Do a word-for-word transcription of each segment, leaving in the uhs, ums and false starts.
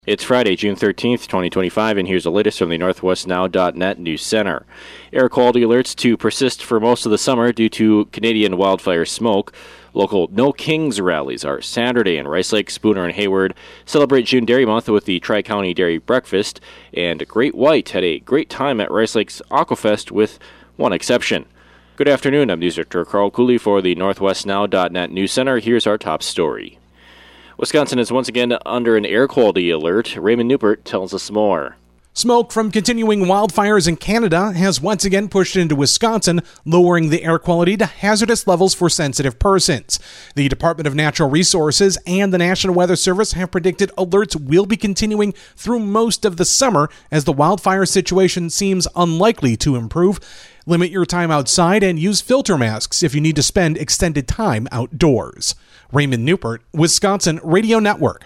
It's Friday, June thirteenth, twenty twenty-five, and here's the latest from the Northwest Now dot net News Center. Air quality alerts to persist for most of the summer due to Canadian wildfire smoke. Local No Kings rallies are Saturday in Rice Lake, Spooner, and Hayward. Celebrate June Dairy Month with the Tri-County Dairy Breakfast. And Great White had a great time at Rice Lake's Aquafest with one exception. Good afternoon, I'm News Director Carl Cooley for the Northwest Now dot net News Center. Here's our top story. Wisconsin is once again under an air quality alert. Raymond Newport tells us more. Smoke from continuing wildfires in Canada has once again pushed into Wisconsin, lowering the air quality to hazardous levels for sensitive persons. The Department of Natural Resources and the National Weather Service have predicted alerts will be continuing through most of the summer as the wildfire situation seems unlikely to improve. Limit your time outside and use filter masks if you need to spend extended time outdoors. Raymond Newport, Wisconsin Radio Network.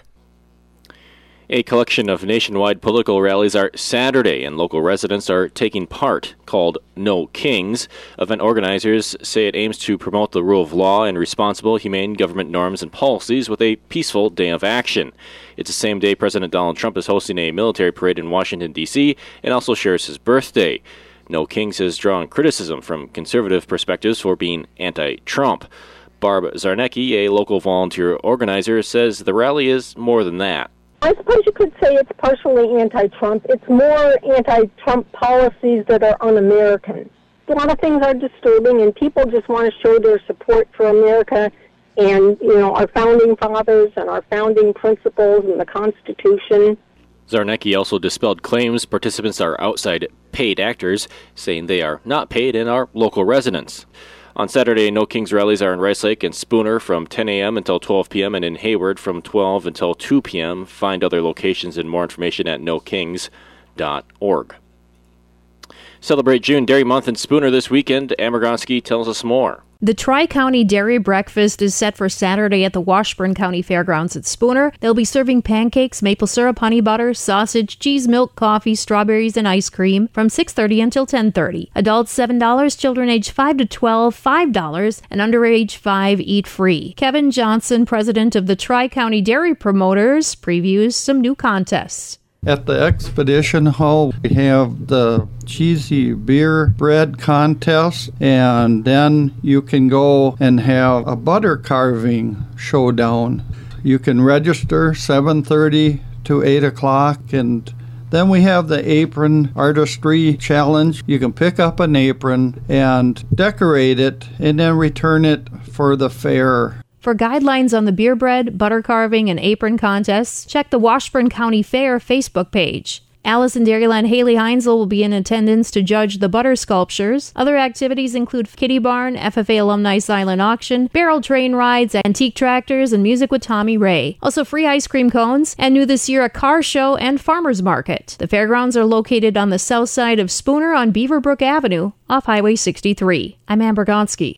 A collection of nationwide political rallies are Saturday, and local residents are taking part, called No Kings. Event organizers say it aims to promote the rule of law and responsible, humane government norms and policies with a peaceful day of action. It's the same day President Donald Trump is hosting a military parade in Washington, D C, and also shares his birthday. No Kings has drawn criticism from conservative perspectives for being anti-Trump. Barb Zarnecki, a local volunteer organizer, says the rally is more than that. I suppose you could say it's partially anti-Trump. It's more anti-Trump policies that are un-American. A lot of things are disturbing, and people just want to show their support for America and, you know, our founding fathers and our founding principles and the Constitution. Zarnecki also dispelled claims participants are outside paid actors, saying they are not paid and are local residents. On Saturday, No Kings rallies are in Rice Lake and Spooner from ten a.m. until twelve p.m. and in Hayward from twelve until two p.m. Find other locations and more information at no kings dot org. Celebrate June Dairy Month in Spooner this weekend. Amber Gonski tells us more. The Tri-County Dairy Breakfast is set for Saturday at the Washburn County Fairgrounds at Spooner. They'll be serving pancakes, maple syrup, honey butter, sausage, cheese, milk, coffee, strawberries, and ice cream from six thirty until ten thirty. Adults seven dollars, children age five to twelve, five dollars, and underage five eat free. Kevin Johnson, president of the Tri-County Dairy Promoters, previews some new contests. At the Expedition Hall, we have the cheesy beer bread contest, and then you can go and have a butter carving showdown. You can register seven thirty to eight o'clock, and then we have the apron artistry challenge. You can pick up an apron and decorate it and then return it for the fair. For guidelines on the beer bread, butter carving, and apron contests, check the Washburn County Fair Facebook page. Alice in Dairyland Haley Heinzel will be in attendance to judge the butter sculptures. Other activities include Kitty Barn, F F A Alumni Silent Auction, barrel train rides, antique tractors, and music with Tommy Ray. Also free ice cream cones, and new this year a car show and farmers market. The fairgrounds are located on the south side of Spooner on Beaverbrook Avenue off Highway sixty-three. I'm Amber Gonski.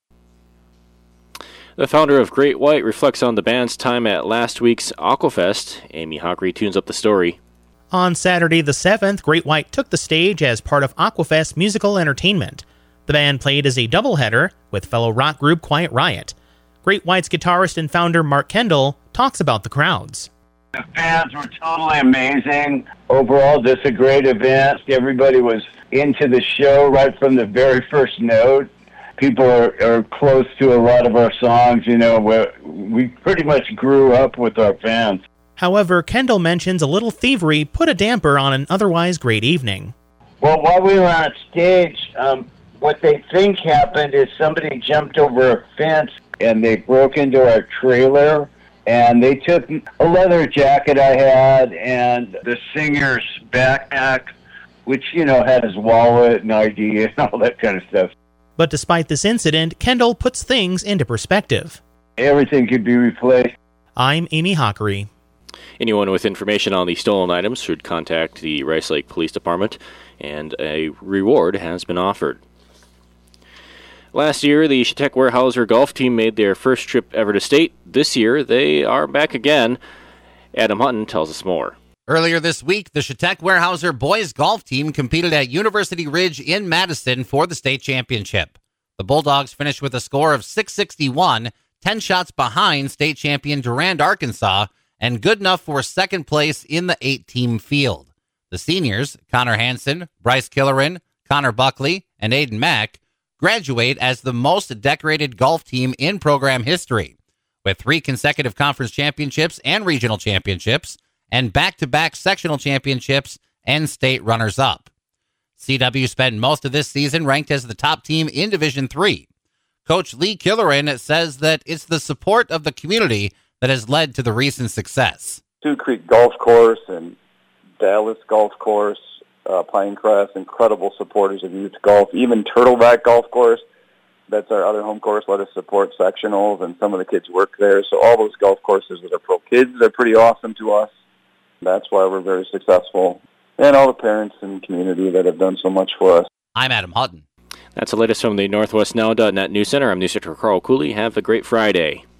The founder of Great White reflects on the band's time at last week's Aquafest. Amy Hockery tunes up the story. On Saturday the seventh, Great White took the stage as part of Aquafest musical entertainment. The band played as a doubleheader with fellow rock group Quiet Riot. Great White's guitarist and founder Mark Kendall talks about the crowds. The fans were totally amazing. Overall, this is a great event. Everybody was into the show right from the very first note. People are, are close to a lot of our songs, you know, where we pretty much grew up with our fans. However, Kendall mentions a little thievery put a damper on an otherwise great evening. Well, while we were on stage, um, what they think happened is somebody jumped over a fence and they broke into our trailer, and they took a leather jacket I had and the singer's backpack, which, you know, had his wallet and I D and all that kind of stuff. But despite this incident, Kendall puts things into perspective. Everything could be replaced. I'm Amy Hockery. Anyone with information on the stolen items should contact the Rice Lake Police Department, and a reward has been offered. Last year, the Chetek Weyerhaeuser golf team made their first trip ever to state. This year, they are back again. Adam Hutton tells us more. Earlier this week, the Chetek Weyerhaeuser boys golf team competed at University Ridge in Madison for the state championship. The Bulldogs finished with a score of six sixty-one, ten shots behind state champion Durand, Arkansas, and good enough for second place in the eight-team field. The seniors, Connor Hansen, Bryce Killerin, Connor Buckley, and Aiden Mack, graduate as the most decorated golf team in program history, with three consecutive conference championships and regional championships, and back-to-back sectional championships and state runners-up. C W spent most of this season ranked as the top team in Division three. Coach Lee Killerin says that it's the support of the community that has led to the recent success. Sioux Creek Golf Course and Dallas Golf Course, uh, Pinecrest, incredible supporters of youth golf. Even Turtleback Golf Course, that's our other home course, let us support sectionals, and some of the kids work there. So all those golf courses that are pro kids are pretty awesome to us. That's why we're very successful. And all the parents and community that have done so much for us. I'm Adam Hutton. That's the latest from the Northwest Now dot net News Center. I'm News Director Carl Cooley. Have a great Friday.